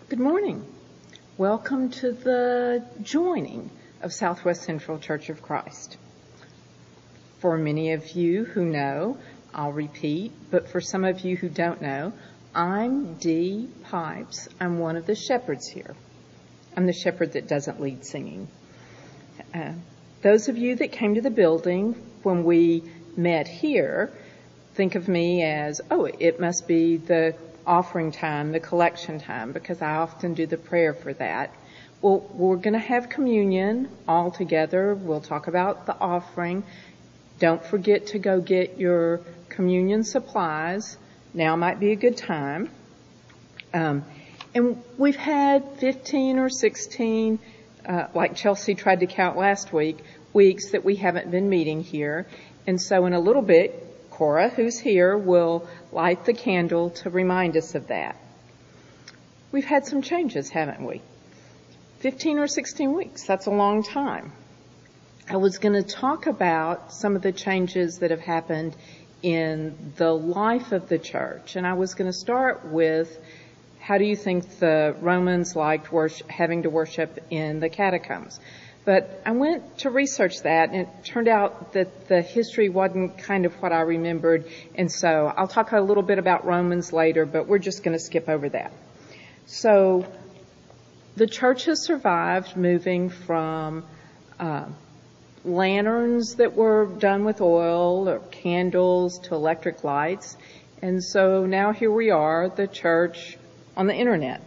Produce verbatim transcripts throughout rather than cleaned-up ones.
Good morning. Welcome to the joining of Southwest Central Church of Christ. For many of you who know, I'll repeat, but for some of you who don't know, I'm Dee Pipes. I'm one of the shepherds here. I'm the shepherd that doesn't lead singing. Uh, those of you that came to the building when we met here, think of me as, oh, it must be the offering time, the collection time, because I often do the prayer for that. Well, we're going to have communion all together. We'll talk about the offering. Don't forget to go get your communion supplies. Now might be a good time. Um, and we've had fifteen or sixteen, uh, like Chelsea tried to count last week, weeks that we haven't been meeting here. And so in a little bit, Cora, who's here, will light the candle to remind us of that. We've had some changes, haven't we? fifteen or sixteen weeks, that's a long time. I was going to talk about some of the changes that have happened in the life of the church. And I was going to start with, how do you think the Romans liked worship, having to worship in the catacombs? But I went to research that, and it turned out that the history wasn't kind of what I remembered. And so I'll talk a little bit about Romans later, but we're just going to skip over that. So the church has survived moving from uh, lanterns that were done with oil or candles to electric lights. And so now here we are, the church on the internet.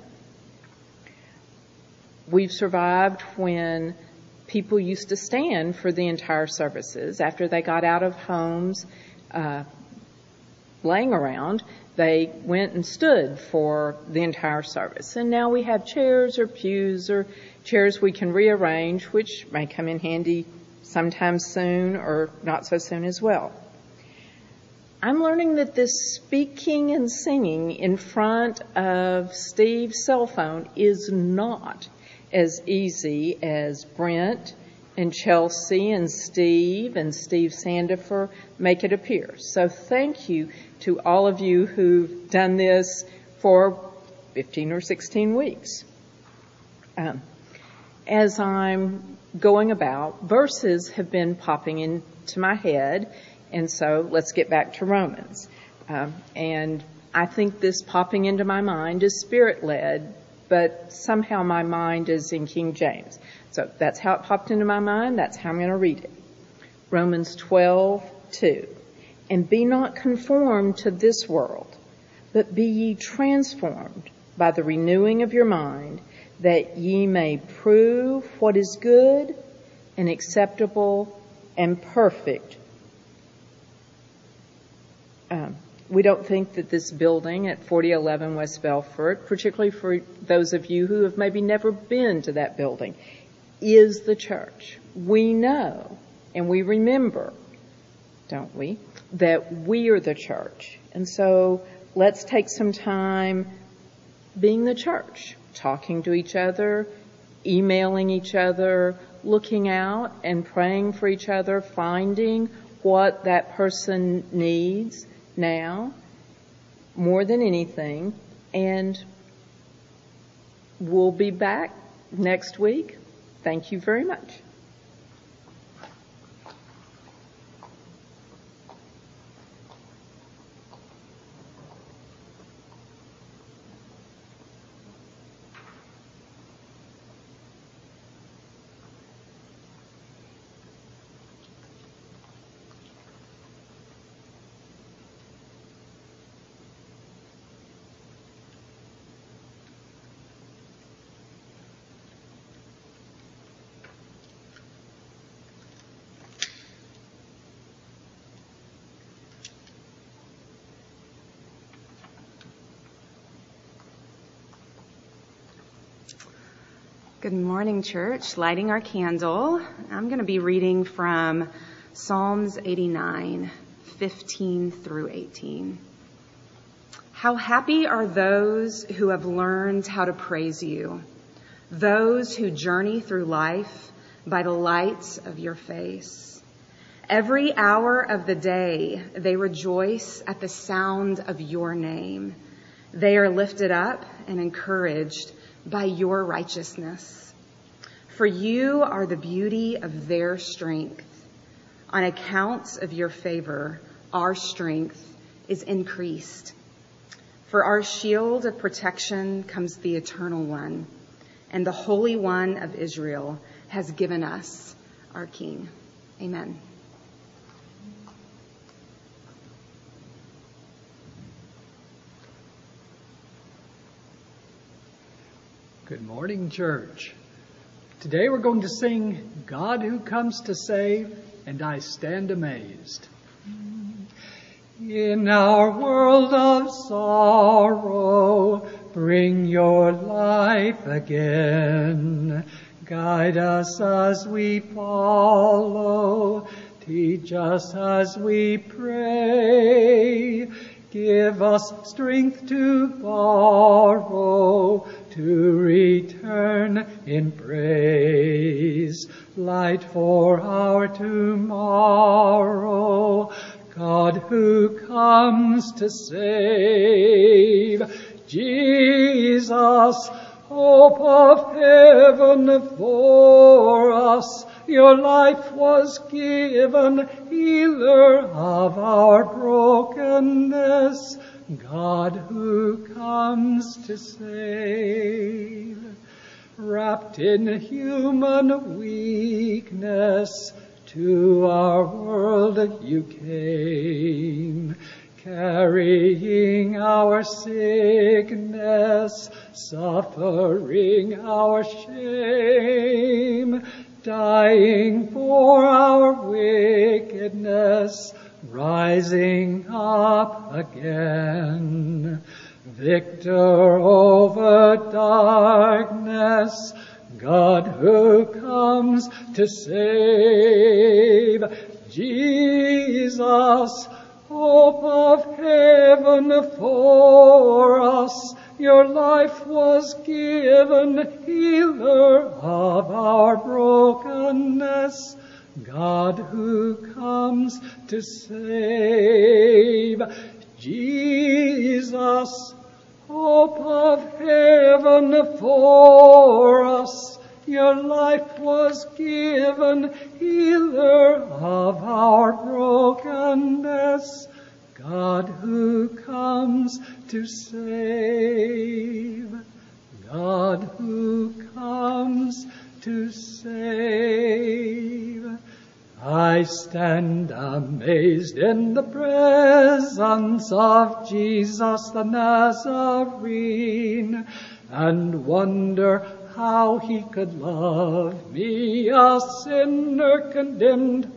We've survived when people used to stand for the entire services. After they got out of homes, uh, laying around, they went and stood for the entire service. And now we have chairs or pews or chairs we can rearrange, which may come in handy sometime soon or not so soon as well. I'm learning that this speaking and singing in front of Steve's cell phone is not as easy as Brent and Chelsea and Steve and Steve Sandifer make it appear. So thank you to all of you who've done this for fifteen or sixteen weeks. Um, as I'm going about, verses have been popping into my head, and so let's get back to Romans. Um, and I think this popping into my mind is spirit-led, but somehow my mind is in King James. So that's how it popped into my mind. That's how I'm going to read it. Romans twelve two. And be not conformed to this world, but be ye transformed by the renewing of your mind, that ye may prove what is good and acceptable and perfect. Um, We don't think that this building at forty eleven West Belfort, particularly for those of you who have maybe never been to that building, is the church. We know and we remember, don't we, that we are the church. And so let's take some time being the church, talking to each other, emailing each other, looking out and praying for each other, finding what that person needs now, more than anything, and we'll be back next week. Thank you very much. Good morning, church. Lighting our candle. I'm going to be reading from Psalms eighty-nine, fifteen through eighteen. How happy are those who have learned how to praise you, those who journey through life by the lights of your face. Every hour of the day, they rejoice at the sound of your name. They are lifted up and encouraged by your righteousness. For you are the beauty of their strength. On account of your favor, our strength is increased. For our shield of protection comes the Eternal One, and the Holy One of Israel has given us our King. Amen. Good morning, church. Today we're going to sing God Who Comes to Save, and I Stand Amazed. In our world of sorrow, bring your life again. Guide us as we follow, teach us as we pray. Give us strength to borrow, to return in praise. Light for our tomorrow, God who comes to save. Jesus, hope of heaven for us, your life was given, healer of our brokenness, God who comes to save. Wrapped in human weakness, to our world you came, carrying our sickness, suffering our shame, dying for our wickedness, rising up again. Victor over darkness, God who comes to save. Jesus, hope of heaven for us, your life was given, healer of our brokenness, God who comes to save. Jesus, hope of heaven for us, your life was given, healer of our brokenness, God who comes to save. God who comes to save. I stand amazed in the presence of Jesus the Nazarene, and wonder how he could love me, a sinner condemned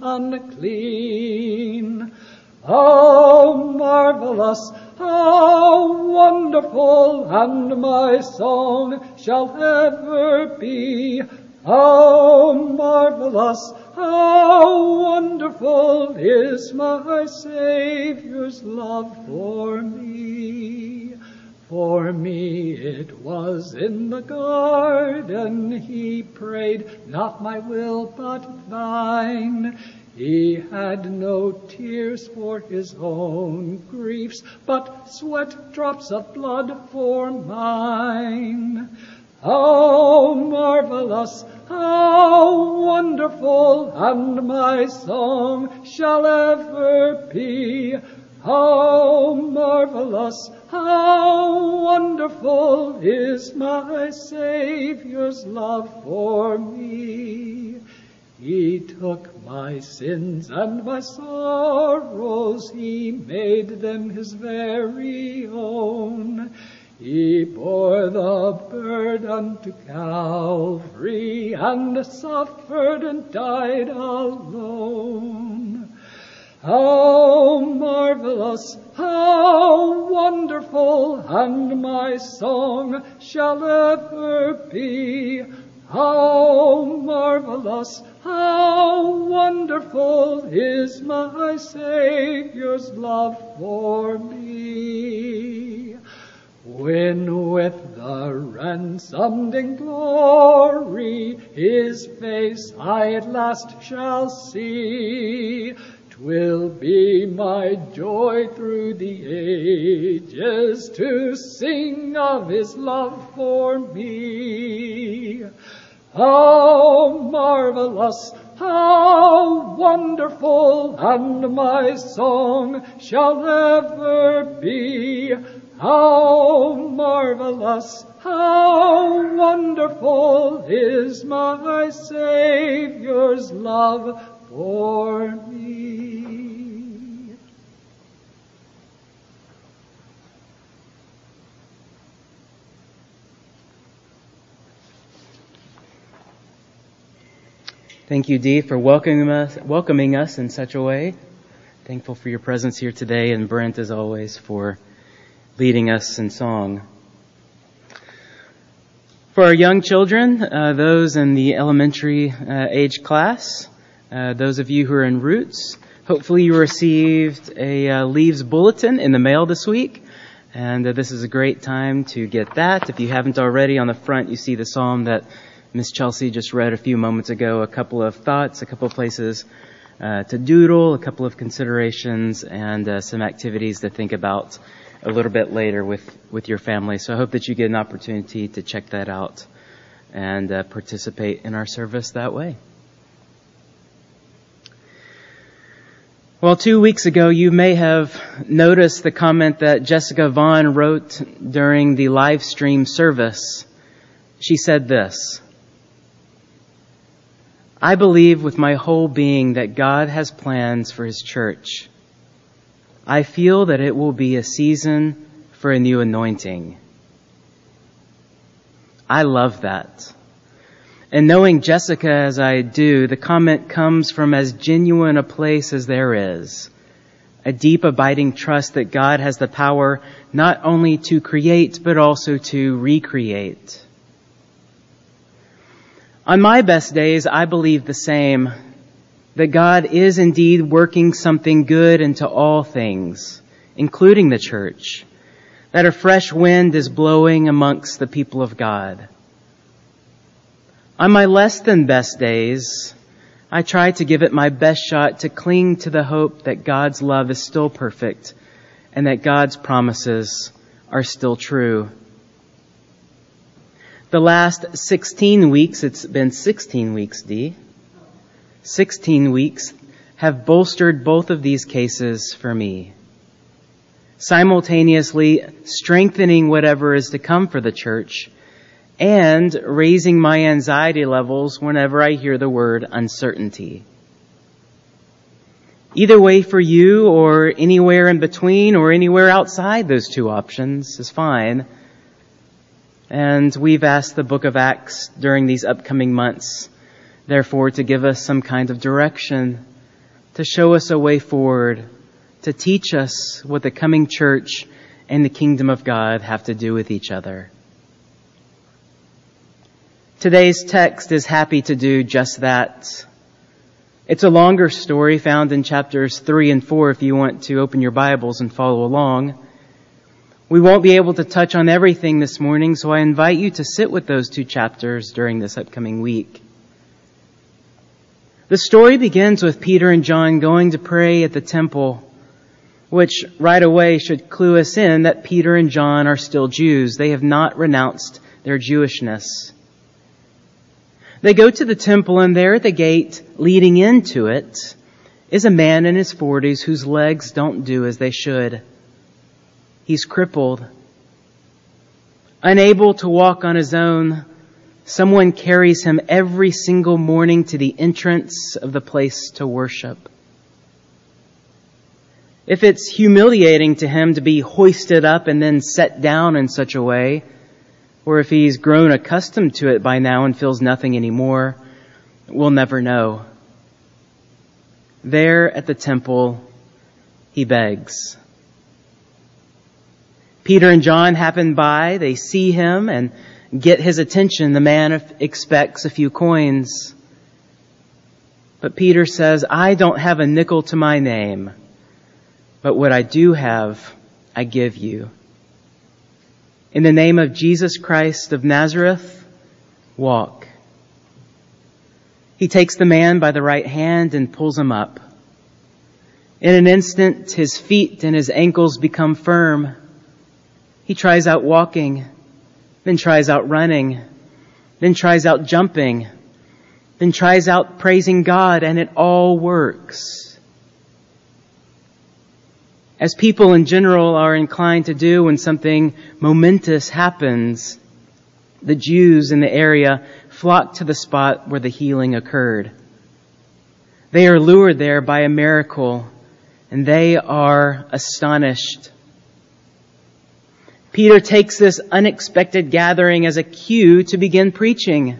unclean. How marvelous, how wonderful, and my song shall ever be. How marvelous, how wonderful is my Savior's love for me. For me it was in the garden he prayed, not my will but thine. He had no tears for his own griefs, but sweat drops of blood for mine. How marvelous, how wonderful, and my song shall ever be. How marvelous, how wonderful is my Savior's love for me. He took my sins and my sorrows, he made them his very own. He bore the burden to Calvary and suffered and died alone. How marvelous, how wonderful, and my song shall ever be. How marvelous, how wonderful is my Savior's love for me. When with the ransomed in glory his face I at last shall see, 'Twill be my joy through the ages to sing of his love for me. How marvelous, how wonderful, and my song shall ever be. How marvelous, how wonderful is my Savior's love for me. Thank you, Dee, for welcoming us, welcoming us in such a way. Thankful for your presence here today, and Brent, as always, for leading us in song. For our young children, uh, those in the elementary uh, age class, uh, those of you who are in Roots, hopefully you received a uh, Leaves bulletin in the mail this week, and uh, this is a great time to get that. If you haven't already, on the front you see the psalm that Miss Chelsea just read a few moments ago, a couple of thoughts, a couple of places uh, to doodle, a couple of considerations, and uh, some activities to think about a little bit later with, with your family. So I hope that you get an opportunity to check that out and uh, participate in our service that way. Well, two weeks ago, you may have noticed the comment that Jessica Vaughn wrote during the live stream service. She said this: I believe with my whole being that God has plans for His church. I feel that it will be a season for a new anointing. I love that. And knowing Jessica as I do, the comment comes from as genuine a place as there is. A deep abiding trust that God has the power not only to create, but also to recreate. On my best days, I believe the same, that God is indeed working something good into all things, including the church, that a fresh wind is blowing amongst the people of God. On my less than best days, I try to give it my best shot to cling to the hope that God's love is still perfect and that God's promises are still true. The last sixteen weeks, it's been sixteen weeks, Dee, sixteen weeks have bolstered both of these cases for me, simultaneously strengthening whatever is to come for the church and raising my anxiety levels whenever I hear the word uncertainty. Either way for you, or anywhere in between, or anywhere outside those two options is fine. And we've asked the book of Acts during these upcoming months, therefore, to give us some kind of direction, to show us a way forward, to teach us what the coming church and the kingdom of God have to do with each other. Today's text is happy to do just that. It's a longer story found in chapters three and four if you want to open your Bibles and follow along. We won't be able to touch on everything this morning, so I invite you to sit with those two chapters during this upcoming week. The story begins with Peter and John going to pray at the temple, which right away should clue us in that Peter and John are still Jews. They have not renounced their Jewishness. They go to the temple, and there at the gate leading into it is a man in his forties whose legs don't do as they should. He's crippled. Unable to walk on his own, someone carries him every single morning to the entrance of the place to worship. If it's humiliating to him to be hoisted up and then set down in such a way, or if he's grown accustomed to it by now and feels nothing anymore, we'll never know. There at the temple, he begs. Peter and John happen by, they see him and get his attention. The man expects a few coins. But Peter says, I don't have a nickel to my name, but what I do have, I give you. In the name of Jesus Christ of Nazareth, walk. He takes the man by the right hand and pulls him up. In an instant, his feet and his ankles become firm. He tries out walking, then tries out running, then tries out jumping, then tries out praising God, and it all works. As people in general are inclined to do when something momentous happens, the Jews in the area flock to the spot where the healing occurred. They are lured there by a miracle, and they are astonished. Peter takes this unexpected gathering as a cue to begin preaching.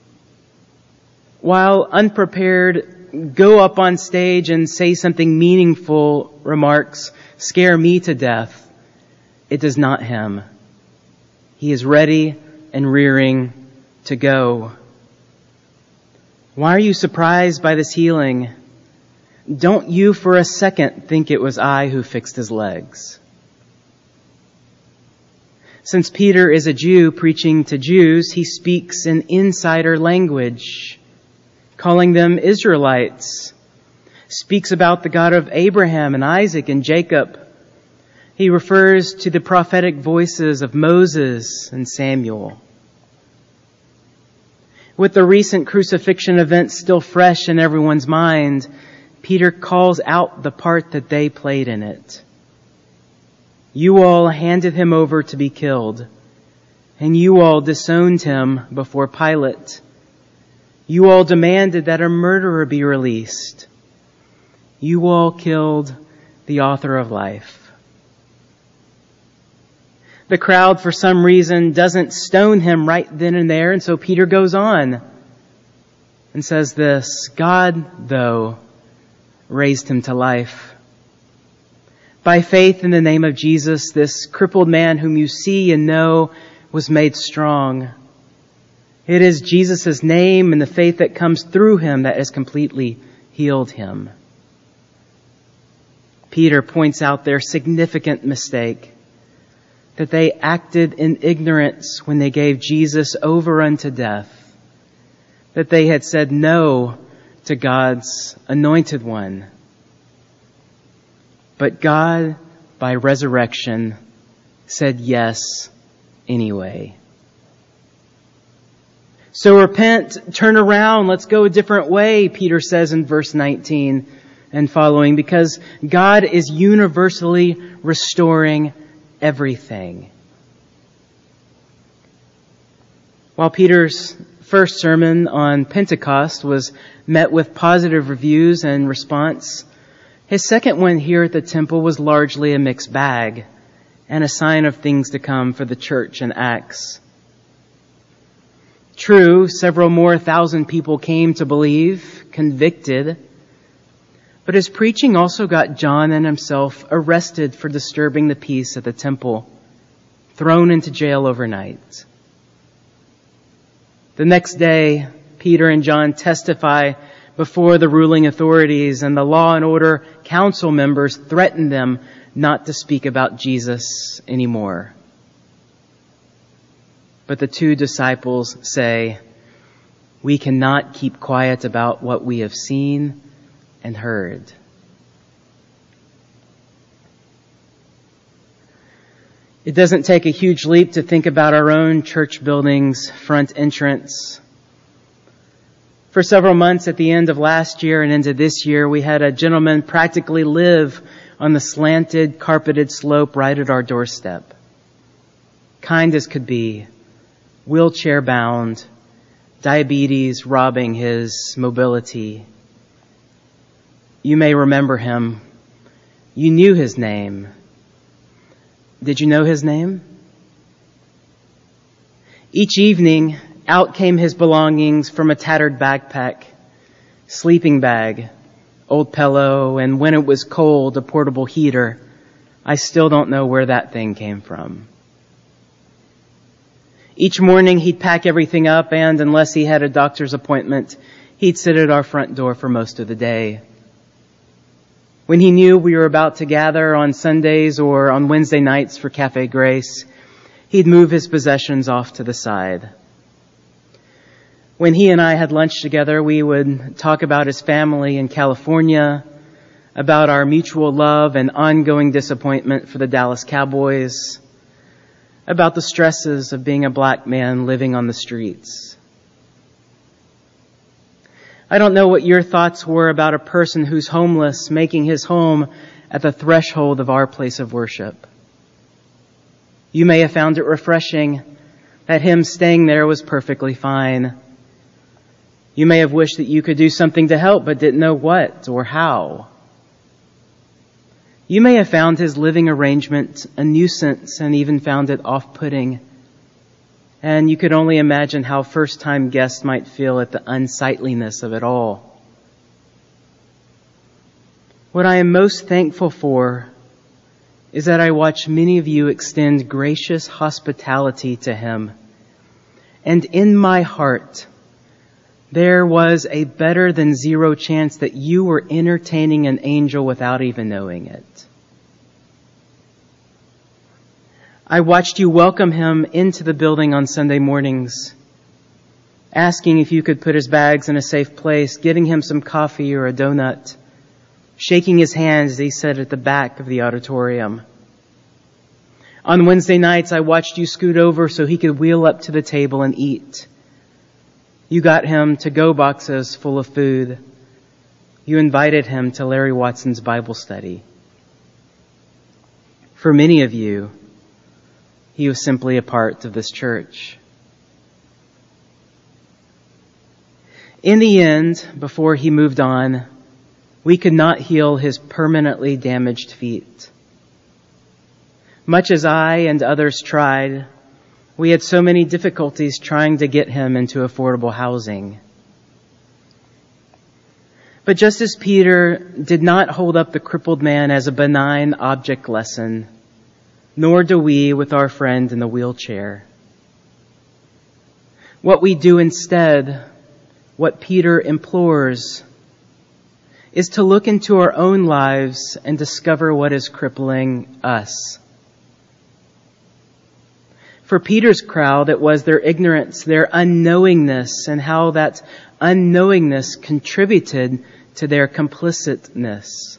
While unprepared, go up on stage and say something meaningful remarks scare me to death. It is not him. He is ready and rearing to go. Why are you surprised by this healing? Don't you for a second think it was I who fixed his legs. Since Peter is a Jew preaching to Jews, he speaks in insider language, calling them Israelites, speaks about the God of Abraham and Isaac and Jacob. He refers to the prophetic voices of Moses and Samuel. With the recent crucifixion events still fresh in everyone's mind, Peter calls out the part that they played in it. You all handed him over to be killed, and you all disowned him before Pilate. You all demanded that a murderer be released. You all killed the author of life. The crowd, for some reason, doesn't stone him right then and there, and so Peter goes on and says this: God, though, raised him to life. By faith in the name of Jesus, this crippled man whom you see and know was made strong. It is Jesus' name and the faith that comes through him that has completely healed him. Peter points out their significant mistake, that they acted in ignorance when they gave Jesus over unto death, that they had said no to God's anointed one. But God, by resurrection, said yes anyway. So repent, turn around, let's go a different way, Peter says in verse nineteen and following, because God is universally restoring everything. While Peter's first sermon on Pentecost was met with positive reviews and response, his second one here at the temple was largely a mixed bag and a sign of things to come for the church in Acts. True, several more thousand people came to believe, convicted, but his preaching also got John and himself arrested for disturbing the peace at the temple, thrown into jail overnight. The next day, Peter and John testify before the ruling authorities, and the law and order council members threaten them not to speak about Jesus anymore. But the two disciples say, we cannot keep quiet about what we have seen and heard. It doesn't take a huge leap to think about our own church building's front entrance. For several months at the end of last year and into this year, we had a gentleman practically live on the slanted, carpeted slope right at our doorstep. Kind as could be, wheelchair bound, diabetes robbing his mobility. You may remember him. You knew his name. Did you know his name? Each evening, out came his belongings from a tattered backpack, sleeping bag, old pillow, and when it was cold, a portable heater. I still don't know where that thing came from. Each morning he'd pack everything up, and unless he had a doctor's appointment, he'd sit at our front door for most of the day. When he knew we were about to gather on Sundays or on Wednesday nights for Cafe Grace, he'd move his possessions off to the side. When he and I had lunch together, we would talk about his family in California, about our mutual love and ongoing disappointment for the Dallas Cowboys, about the stresses of being a black man living on the streets. I don't know what your thoughts were about a person who's homeless making his home at the threshold of our place of worship. You may have found it refreshing that him staying there was perfectly fine. You may have wished that you could do something to help but didn't know what or how. You may have found his living arrangement a nuisance and even found it off-putting. And you could only imagine how first-time guests might feel at the unsightliness of it all. What I am most thankful for is that I watch many of you extend gracious hospitality to him. And in my heart, there was a better than zero chance that you were entertaining an angel without even knowing it. I watched you welcome him into the building on Sunday mornings, asking if you could put his bags in a safe place, getting him some coffee or a donut, shaking his hand as he sat at the back of the auditorium. On Wednesday nights, I watched you scoot over so he could wheel up to the table and eat. You got him to-go boxes full of food. You invited him to Larry Watson's Bible study. For many of you, he was simply a part of this church. In the end, before he moved on, we could not heal his permanently damaged feet. Much as I and others tried, we had so many difficulties trying to get him into affordable housing. But just as Peter did not hold up the crippled man as a benign object lesson, nor do we with our friend in the wheelchair. What we do instead, what Peter implores, is to look into our own lives and discover what is crippling us. For Peter's crowd, it was their ignorance, their unknowingness, and how that unknowingness contributed to their complicitness.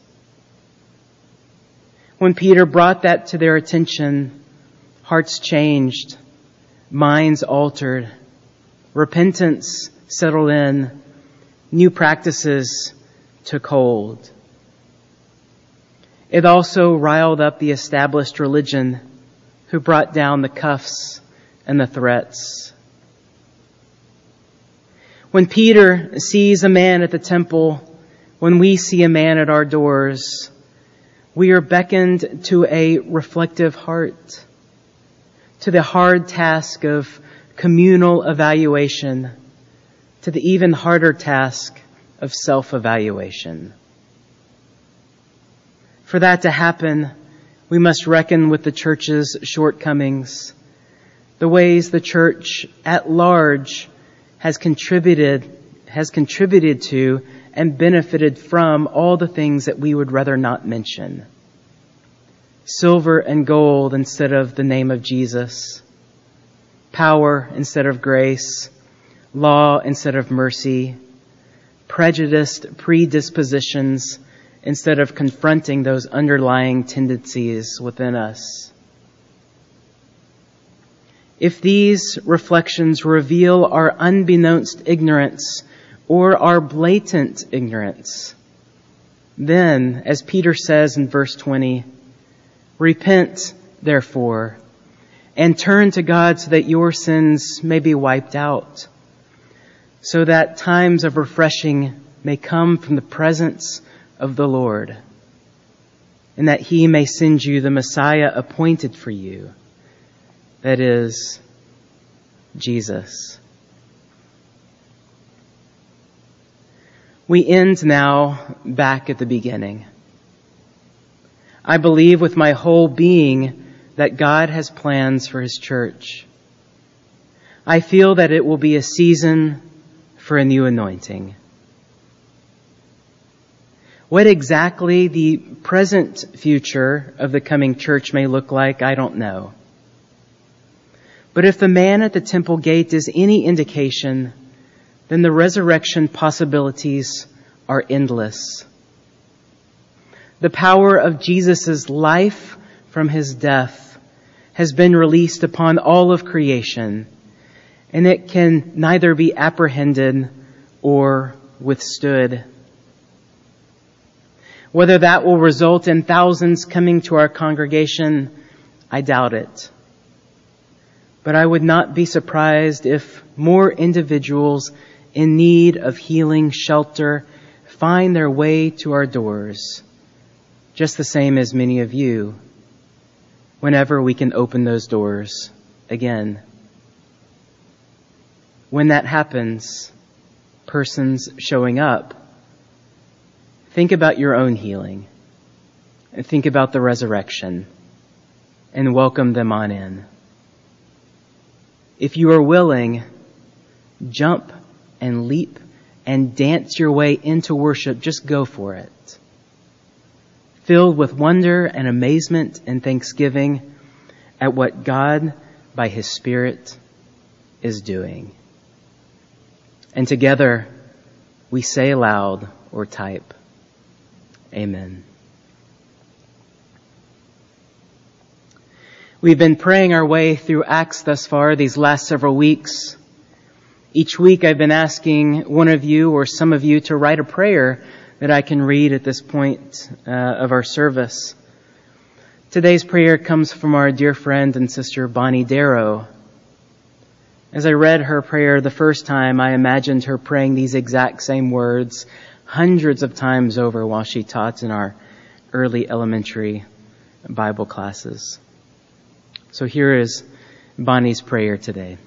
When Peter brought that to their attention, hearts changed, minds altered, repentance settled in, new practices took hold. It also riled up the established religion who brought down the cuffs and the threats. When Peter sees a man at the temple, when we see a man at our doors, we are beckoned to a reflective heart, to the hard task of communal evaluation, to the even harder task of self-evaluation. For that to happen, we must reckon with the church's shortcomings, the ways the church at large has contributed, has contributed to and benefited from all the things that we would rather not mention. Silver and gold instead of the name of Jesus. Power instead of grace. Law instead of mercy. Prejudiced predispositions instead of confronting those underlying tendencies within us. If these reflections reveal our unbeknownst ignorance or our blatant ignorance, then, as Peter says in verse twenty, repent, therefore, and turn to God so that your sins may be wiped out, so that times of refreshing may come from the presence of the Lord, and that he may send you the Messiah appointed for you, that is, Jesus. We end now back at the beginning. I believe with my whole being that God has plans for his church. I feel that it will be a season for a new anointing. What exactly the present future of the coming church may look like, I don't know. But if the man at the temple gate is any indication, then the resurrection possibilities are endless. The power of Jesus' life from his death has been released upon all of creation, and it can neither be apprehended or withstood. Whether that will result in thousands coming to our congregation, I doubt it. But I would not be surprised if more individuals in need of healing shelter find their way to our doors, just the same as many of you, whenever we can open those doors again. When that happens, persons showing up, think about your own healing, and think about the resurrection, and welcome them on in. If you are willing, jump and leap and dance your way into worship. Just go for it. Filled with wonder and amazement and thanksgiving at what God, by His Spirit, is doing. And together, we say aloud or type, Amen. We've been praying our way through Acts thus far these last several weeks. Each week I've been asking one of you or some of you to write a prayer that I can read at this point uh, of our service. Today's prayer comes from our dear friend and sister Bonnie Darrow. As I read her prayer the first time, I imagined her praying these exact same words hundreds of times over while she taught in our early elementary Bible classes. So here is Bonnie's prayer today.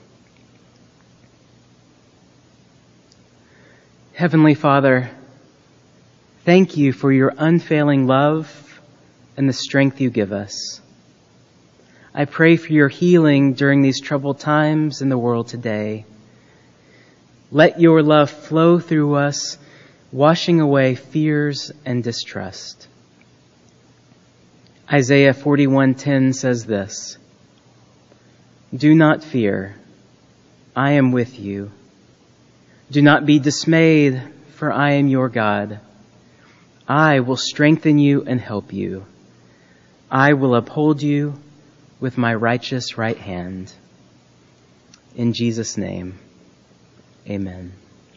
Heavenly Father, thank you for your unfailing love and the strength you give us. I pray for your healing during these troubled times in the world today. Let your love flow through us, washing away fears and distrust. Isaiah forty-one ten says this, Do not fear, I am with you. Do not be dismayed, for I am your God. I will strengthen you and help you. I will uphold you with my righteous right hand. In Jesus' name, amen.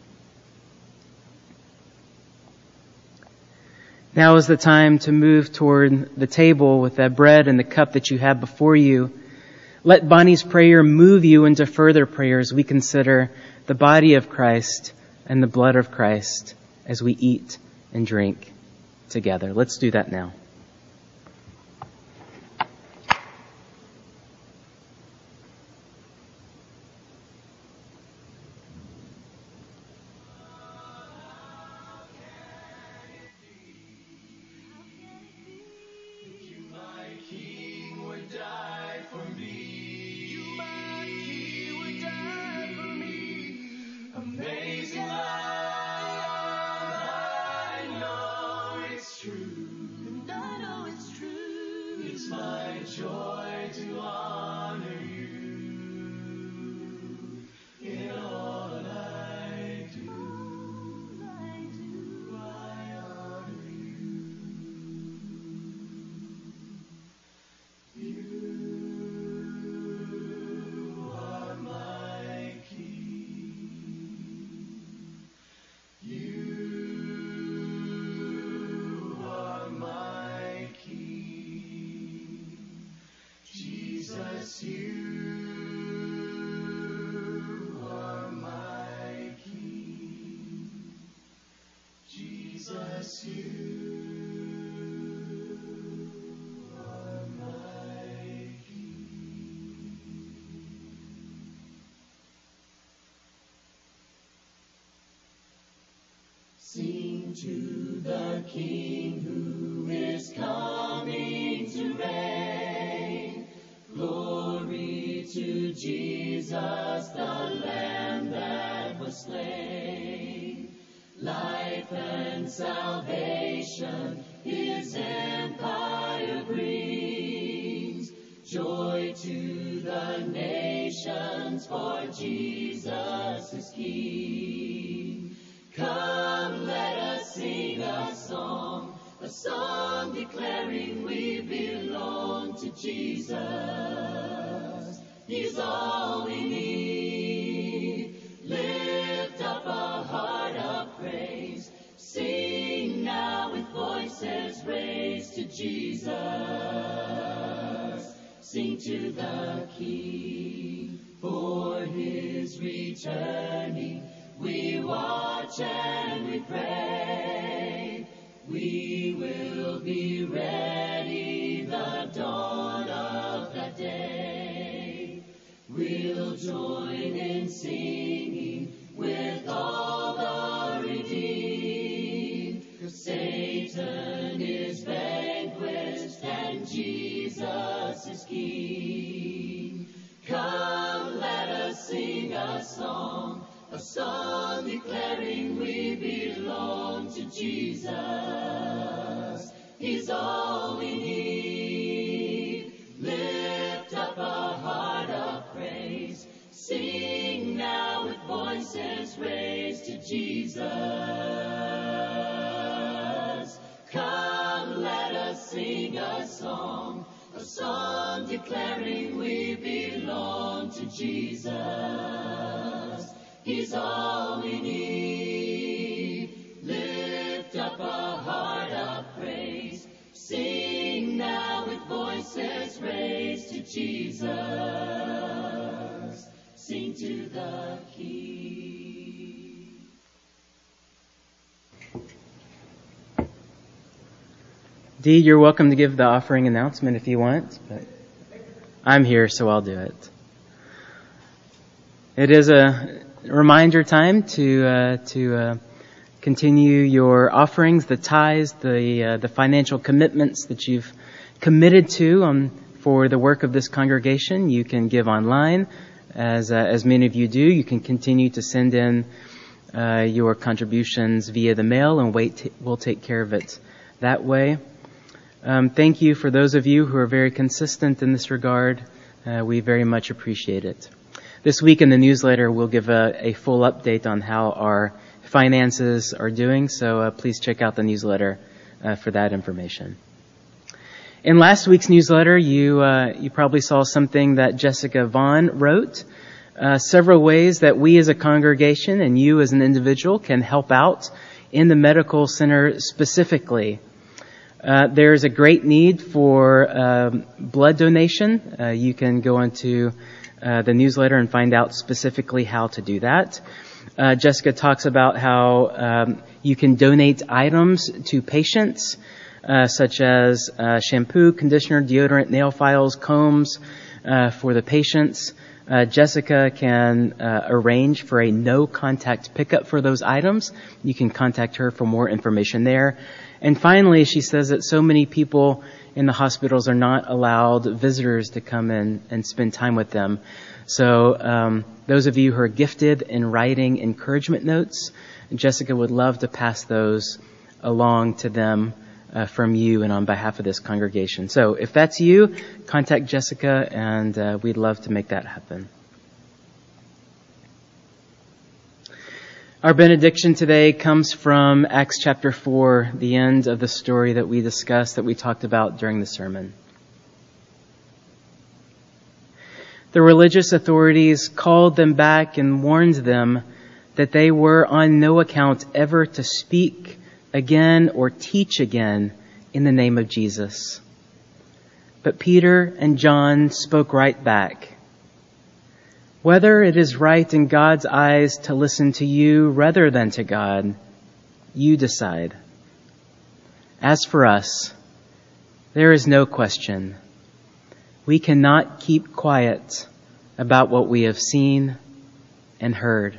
Now is the time to move toward the table with that bread and the cup that you have before you. Let Bonnie's prayer move you into further prayers. We consider the body of Christ and the blood of Christ as we eat and drink together. Let's do that now. Sing to the King who is coming to reign. Glory to Jesus, the Lamb that was slain. Life and salvation His empire brings. Joy to the nations, for Jesus is King. Come, let us sing a song a song declaring we belong to Jesus. He's all we need. Lift up a heart of praise. Sing now with voices raised to Jesus. Sing to the King for his returning. We watch and we pray. We will be ready the dawn of that day. We'll join in singing with all the redeemed. 'Cause Satan is vanquished and Jesus is King. Come, let us sing a song, a song declaring we belong to Jesus. He's all we need. Lift up a heart of praise. Sing now with voices raised to Jesus. Come, let us sing a song, a song declaring we belong to Jesus. He's all we need. Lift up a heart of praise. Sing now with voices raised to Jesus. Sing to the King. Dee, you're welcome to give the offering announcement if you want, but I'm here, so I'll do it. It is a reminder time to uh, to uh, continue your offerings, the tithes, the uh, the financial commitments that you've committed to um, for the work of this congregation. You can give online, as uh, as many of you do. You can continue to send in uh, your contributions via the mail, and wait t- we'll take care of it that way. Um, thank you for those of you who are very consistent in this regard. Uh, we very much appreciate it. This week in the newsletter, we'll give a, a full update on how our finances are doing, so uh, please check out the newsletter uh, for that information. In last week's newsletter, you uh, you probably saw something that Jessica Vaughn wrote, uh, several ways that we as a congregation and you as an individual can help out in the medical center specifically. Uh, there's a great need for um, blood donation. Uh, you can go into Uh, the newsletter and find out specifically how to do that. Uh, Jessica talks about how um, you can donate items to patients, uh, such as uh, shampoo, conditioner, deodorant, nail files, combs uh, for the patients. Uh, Jessica can uh, arrange for a no-contact pickup for those items. You can contact her for more information there. And finally, she says that so many people in the hospitals are not allowed visitors to come in and spend time with them. So um, those of you who are gifted in writing encouragement notes, Jessica would love to pass those along to them uh, from you and on behalf of this congregation. So if that's you, contact Jessica, and uh, we'd love to make that happen. Our benediction today comes from Acts chapter four, the end of the story that we discussed, that we talked about during the sermon. The religious authorities called them back and warned them that they were on no account ever to speak again or teach again in the name of Jesus. But Peter and John spoke right back. Whether it is right in God's eyes to listen to you rather than to God, you decide. As for us, there is no question. We cannot keep quiet about what we have seen and heard.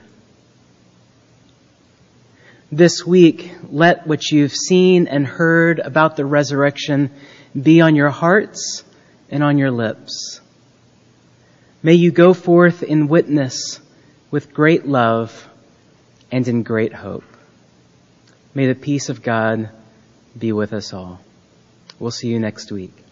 This week, let what you've seen and heard about the resurrection be on your hearts and on your lips. May you go forth in witness with great love and in great hope. May the peace of God be with us all. We'll see you next week.